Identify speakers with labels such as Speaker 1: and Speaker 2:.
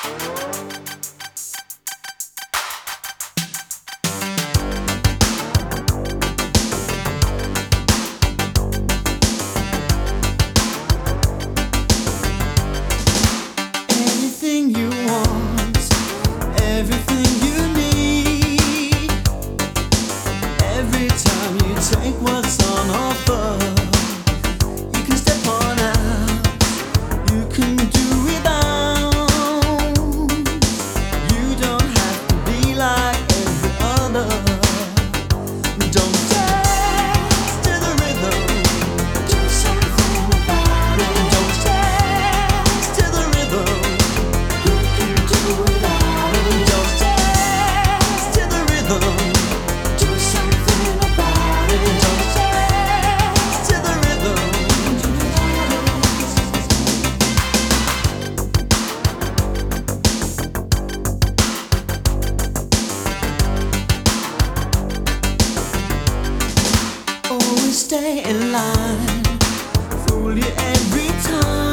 Speaker 1: Anything you want, everything you need. Every time you take what's on offer, you can step on out, you can do without. You don't have to be like every other. Don't dance to the rhythm, do something about it. Don't dance to the rhythm, you can do without it. Don't dance to the rhythm, do something about it. Don't dance to the rhythm, do always stay in line, fool you every time.